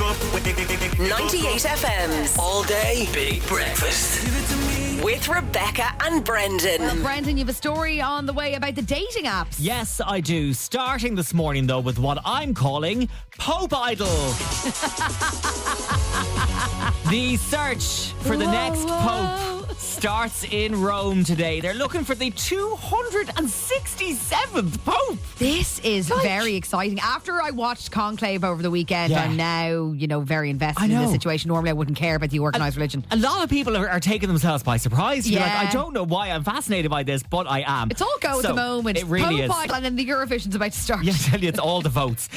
98 FM's All Day Big Breakfast with Rebecca and Brendan. Well, Brendan, you have a story on the way about the dating apps. Yes, I do. Starting this morning, though, with what I'm calling Pope Idol. The search for the next Pope starts in Rome today. They're looking for the 267th Pope. This is very exciting. After I watched Conclave over the weekend, I'm now, very invested in this situation. Normally I wouldn't care about the organised religion. A lot of people are taking themselves by surprise. You're like, Yeah. I don't know why I'm fascinated by this, but I am. It's all go at the moment. It really is. Pope Idol, and then the Eurovision's about to start. Yeah, I tell you, it's all the votes.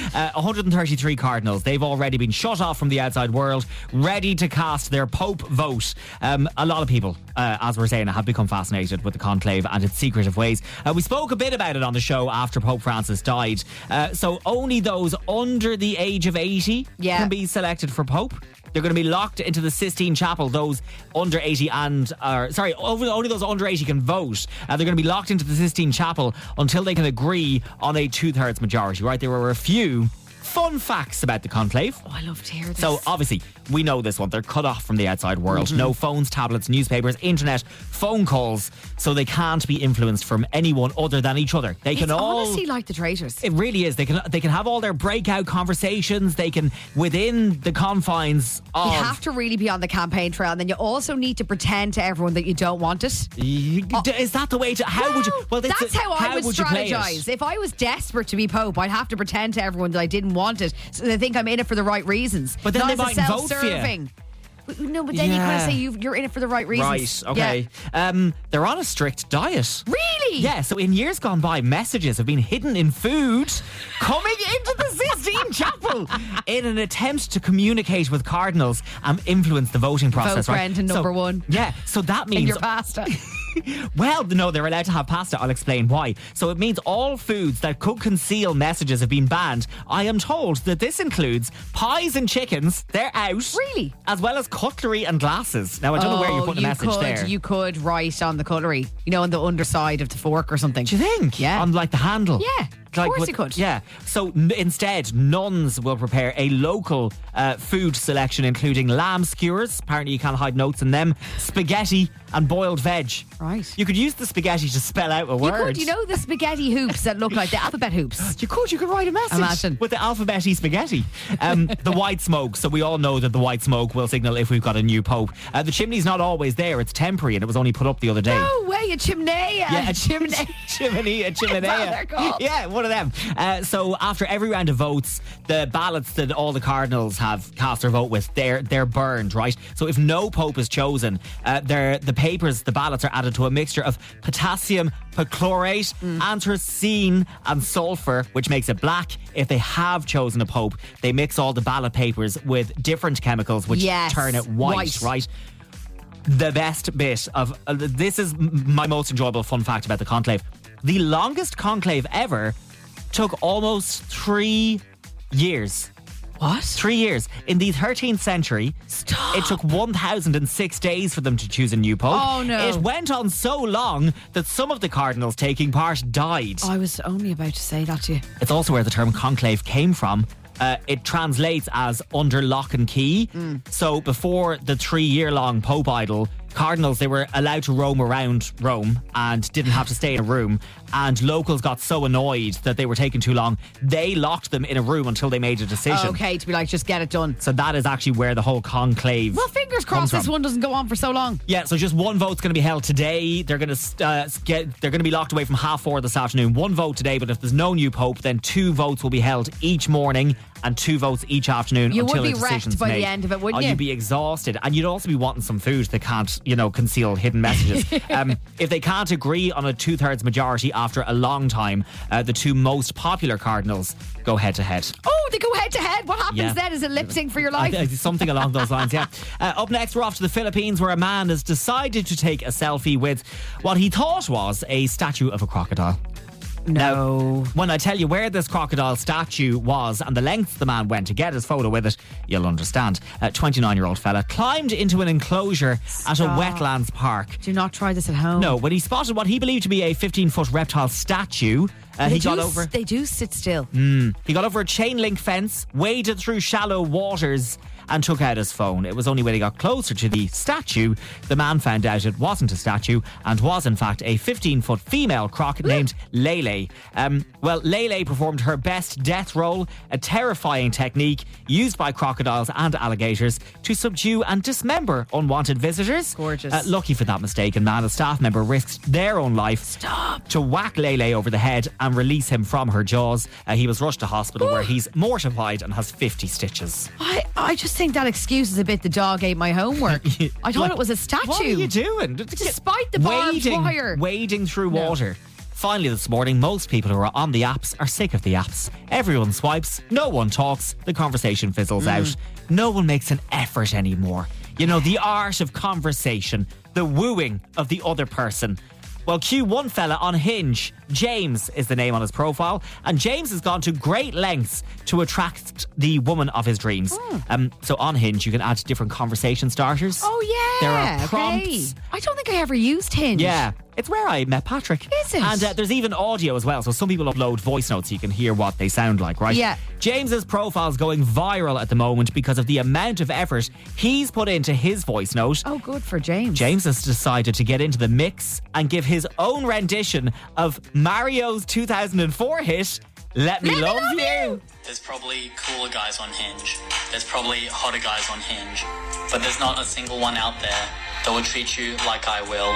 133 cardinals. They've already been shut off from the outside world, ready to cast their Pope vote. A lot of people, as we're saying, have become fascinated with the conclave and its secretive ways. We spoke a bit about it on the show after Pope Francis died. So only those under the age of 80 can be selected for Pope. They're going to be locked into the Sistine Chapel. Those under 80 only those under 80 can vote. They're going to be locked into the Sistine Chapel until they can agree on a 2/3 majority, right? There were a few fun facts about the conclave. Oh, I love to hear this. So obviously, we know this one. They're cut off from the outside world. No phones, tablets, newspapers, internet, phone calls. So they can't be influenced from anyone other than each other. They can all... honestly like the traitors. It really is. They can have all their breakout conversations. They can, within the confines of... You have to really be on the campaign trail, and then you also need to pretend to everyone that you don't want it. Is that the way to... How would you... Well, that's how I would strategize. it? If I was desperate to be Pope, I'd have to pretend to everyone that I didn't want it, so they think I'm in it for the right reasons. But then not they as a might vote for you. self-serving. No, but then you kind of say you're in it for the right reasons. Right, okay. Yeah. They're on a strict diet. Really? Yeah, so in years gone by, messages have been hidden in food coming into the Sistine Chapel in an attempt to communicate with cardinals and influence the voting process. Vote Brendan, number one. Yeah, so that means... In your pasta. Well, no, they're allowed to have pasta. I'll explain why. So it means all foods that could conceal messages have been banned. I am told that this includes pies and chickens. They're out. Really? As well as cutlery and glasses. Now, I don't know where you put the message there. You could write on the cutlery, on the underside of the fork or something. Do you think? Yeah. On like the handle? Yeah. Of course you could. Yeah. So instead, nuns will prepare a local food selection, including lamb skewers. Apparently, you can't hide notes in them. Spaghetti and boiled veg. Right. You could use the spaghetti to spell out a word. You could, the spaghetti hoops that look like the alphabet hoops. You could write a message. Imagine. With the alphabet-y spaghetti. The white smoke. So we all know that the white smoke will signal if we've got a new pope. The chimney's not always there. It's temporary and it was only put up the other day. No way, a chimney. Yeah, a chimney. A chimenea. They're called. Yeah, one of them. So after every round of votes, the ballots that all the cardinals have cast their vote with, they're burned, right? So if no pope is chosen, the ballots are added to a mixture of potassium perchlorate, anthracene and sulfur, which makes it black. If they have chosen a pope, they mix all the ballot papers with different chemicals which turn it white, right? The best bit of this is my most enjoyable fun fact about the conclave. The longest conclave ever took almost 3 years. What? 3 years. In the 13th century, it took 1,006 days for them to choose a new pope. Oh, no. It went on so long that some of the cardinals taking part died. I was only about to say that to you. It's also where the term conclave came from. It translates as under lock and key. So before the 3-year-long Pope Idol, cardinals, they were allowed to roam around Rome and didn't have to stay in a room. And locals got so annoyed that they were taking too long, they locked them in a room until they made a decision. Okay, to be like, just get it done. So that is actually where the whole conclave. Well, fingers crossed this one doesn't go on for so long. Yeah, so just one vote's going to be held today. They're going to be locked away from 4:30 this afternoon. One vote today, but if there's no new pope, then 2 votes will be held each morning and 2 votes each afternoon. You until would be a decision's wrecked by made. the end of it, wouldn't you? You'd be exhausted, and you'd also be wanting some food that can't, conceal hidden messages. If they can't agree on a 2/3 majority after a long time, the 2 most popular cardinals go head to head. Oh, they go head to head. What happens then? Is it lip sync for your life? Something along those lines, yeah. Up next, we're off to the Philippines, where a man has decided to take a selfie with what he thought was a statue of a crocodile. No. Now, when I tell you where this crocodile statue was and the lengths the man went to get his photo with it, you'll understand. A 29-year-old fella climbed into an enclosure at a wetlands park. Do not try this at home. No, when he spotted what he believed to be a 15-foot reptile statue He got over. They do sit still. He got over a chain link fence, waded through shallow waters, and took out his phone. It was only when he got closer to the statue, the man found out it wasn't a statue and was in fact a 15-foot female croc named Lele. Lele performed her best death roll, a terrifying technique used by crocodiles and alligators to subdue and dismember unwanted visitors. Gorgeous. Lucky for that mistaken man, a staff member risked their own life to whack Lele over the head and release him from her jaws. He was rushed to hospital where he's mortified and has 50 stitches. I just think that excuse is a bit the dog ate my homework. I thought it was a statue. What are you doing? Despite the barbed wire. Wading through water. Finally this morning, most people who are on the apps are sick of the apps. Everyone swipes, no one talks, the conversation fizzles out. No one makes an effort anymore. You know, the art of conversation, the wooing of the other person. Well, cue one fella on Hinge. James is the name on his profile, and James has gone to great lengths to attract the woman of his dreams. So on Hinge, you can add different conversation starters. Oh, yeah. There are prompts. Okay. I don't think I ever used Hinge. Yeah. It's where I met Patrick. Is it? And there's even audio as well. So some people upload voice notes so you can hear what they sound like, right? Yeah. James's profile's going viral at the moment because of the amount of effort he's put into his voice note. Oh, good for James. James has decided to get into the mix and give his own rendition of Mario's 2004 hit, Let Me Love You. There's probably cooler guys on Hinge. There's probably hotter guys on Hinge. But there's not a single one out there that will treat you like I will.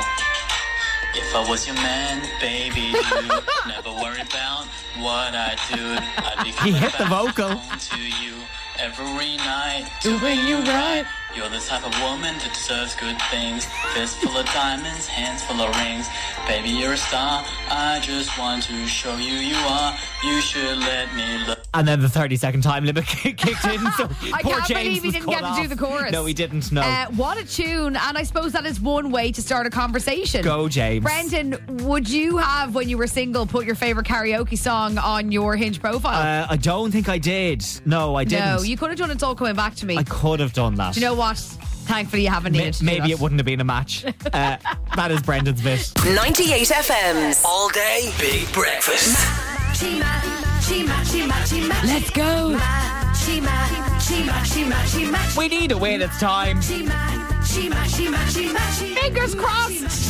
If I was your man, baby, you never worry about what I do. I'd be He hit the vocal. To you every night, doing you right. You're the type of woman that deserves good things. Fist full of diamonds, hands full of rings. Baby, you're a star. I just want to show you you are. You should let me look. And then the 30-second time limit kicked in. So I poor can't James believe he didn't was get cut to do off. the chorus. No, he didn't. No. What a tune. And I suppose that is one way to start a conversation. Go, James. Brendan, would you have, when you were single, put your favourite karaoke song on your Hinge profile? I don't think I did. No, I didn't. No, you could have done It's All Coming Back to Me. I could have done that. Do you know what? Thankfully, you haven't needed to do Maybe that. it wouldn't have been a match. That is Brendan's bit. 98 FM's All Day Big Breakfast. Let's go. We need a win, it's time. Fingers crossed.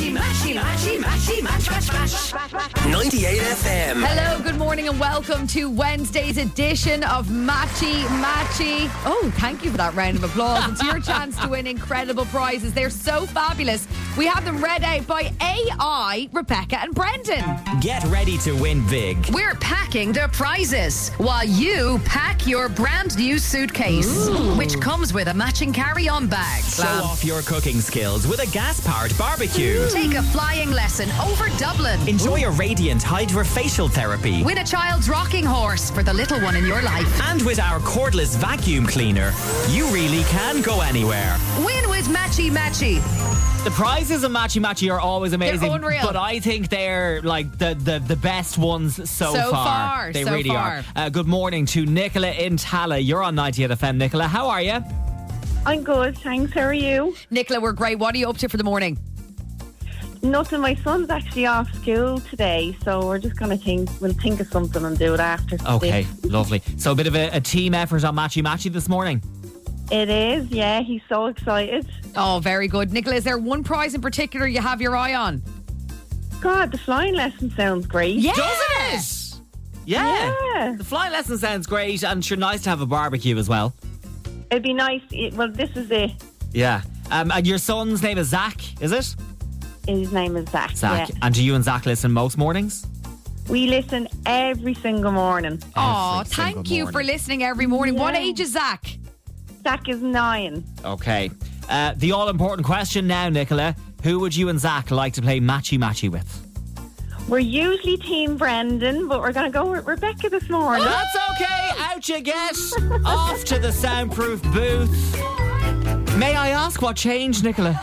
98 FM. Hello, good morning and welcome to Wednesday's edition of Matchy Matchy. Oh, thank you for that round of applause. It's your chance to win incredible prizes. They're so fabulous. We have them read out by AI, Rebecca and Brendan. Get ready to win big. We're packing the prizes while you pack your brand new suitcase, which comes with a matching carry-on bag. Show off your cooking skills with a gas-powered barbecue. Take a flying lesson over Dublin. Enjoy a radiant hydrofacial therapy. Win a child's rocking horse for the little one in your life. And with our cordless vacuum cleaner, you really can go anywhere. Win with Matchy Matchy. The prizes of Matchy Matchy are always amazing. They're unreal. But I think they're like the best ones so far. They really are. Good morning to Nicola in Tala. You're on 98 FM, Nicola. How are you? I'm good, thanks. How are you? Nicola, we're great. What are you up to for the morning? Nothing. My son's actually off school today, so we're just going to we'll think of something and do it after. Okay, lovely. So a bit of a team effort on Matchy Matchy this morning. It is, yeah. He's so excited. Oh, very good. Nicola, is there one prize in particular you have your eye on? God, the flying lesson sounds great. Yeah. Doesn't it? Yeah. The flying lesson sounds great, and sure, nice to have a barbecue as well. It'd be nice. Well, this is it. Yeah. And your son's name is Zach, is it? His name is Zach. Zach. Yeah. And do you and Zach listen most mornings? We listen every single morning. Oh, Every thank single you morning. for listening every morning. What Yeah. age is Zach? Zach is 9. Okay. The all-important question now, Nicola. Who would you and Zach like to play Matchy Matchy with? We're usually Team Brendan, but we're going to go with Rebecca this morning. That's okay. Out you get. Off to the soundproof booth. May I ask what changed, Nicola?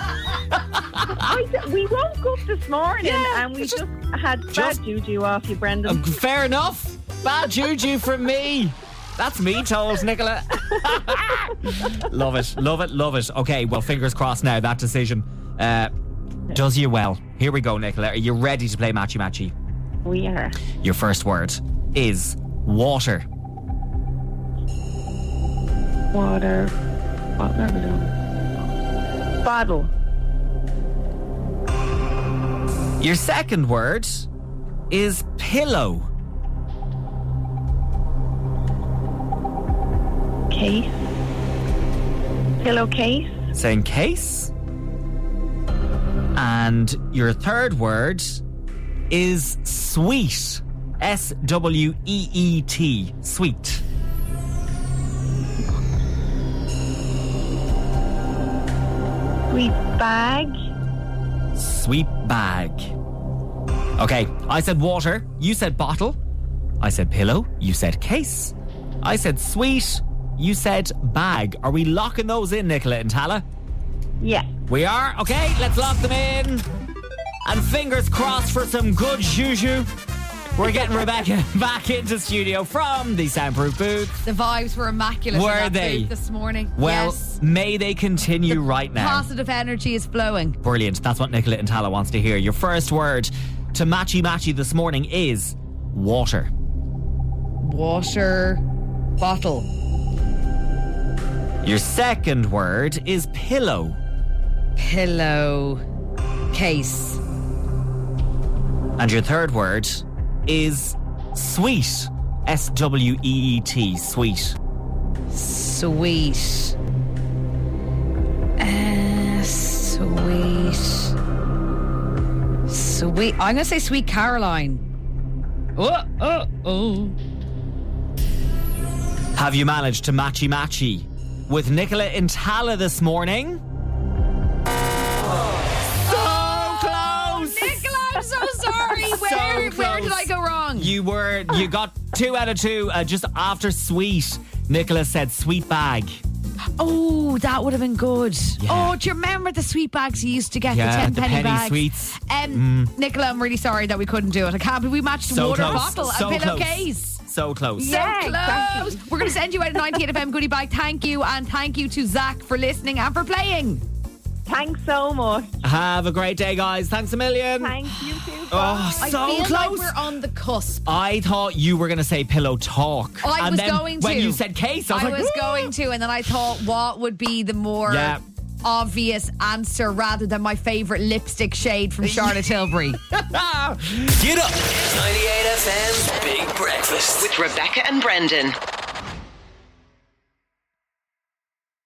We woke up this morning and we just had bad juju off you, Brendan. Fair enough. Bad juju from me. That's me told, Nicola. Love it, love it, love it. Okay, well, fingers crossed now, that decision does you well. Here we go, Nicola. Are you ready to play Matchy Matchy? We are. Your first word is water. Water. What are we doing? Bottle. Your second word is pillow. Case. Pillowcase. Saying case. And your third word is sweet. SWEET. Sweet. Sweet bag. Sweet bag. Okay, I said water. You said bottle. I said pillow. You said case. I said sweet. You said bag. Are we locking those in, Nicola and Tala? Yeah. We are? Okay, let's lock them in. And fingers crossed for some good juju. We're getting Rebecca back into studio from the soundproof booth. The vibes were immaculate. Were in that they? booth this morning? Well, yes. may they continue right now. Positive energy is flowing. Brilliant. That's what Nicola and Tala wants to hear. Your first word to matchy this morning is water. Water bottle. Your second word is pillow. Pillow case. And your third word is sweet. SWEET. Sweet. Sweet. Sweet. I'm going to say Sweet Caroline. Oh. Have you managed to matchy with Nicola and Tala this morning? So close! Nicola, I'm so sorry. Where did I go wrong? You got 2 out of 2 just after sweet. Nicola said sweet bag. Oh, that would have been good. Yeah. Oh, do you remember the sweet bags you used to get? Yeah, the 10 the penny penny bags. sweets. Nicola, I'm really sorry that we couldn't do it. I can't believe we matched So water close. bottle So and close. pillowcase. So close. Yeah, So close. exactly. We're going to send you out a 98 FM goodie bag. Thank you. And thank you to Zach for listening and for playing. Thanks so much. Have a great day, guys. Thanks a million. Thanks, you too. Oh, I so feel close. like we're on the cusp. I thought you were going to say pillow talk. I and was then going to. when you said case, I was like, going to, and then I thought, what would be the more Yeah. obvious answer rather than my favourite lipstick shade from Charlotte Tilbury? Get up! 98 FM's Big Breakfast with Rebecca and Brendan.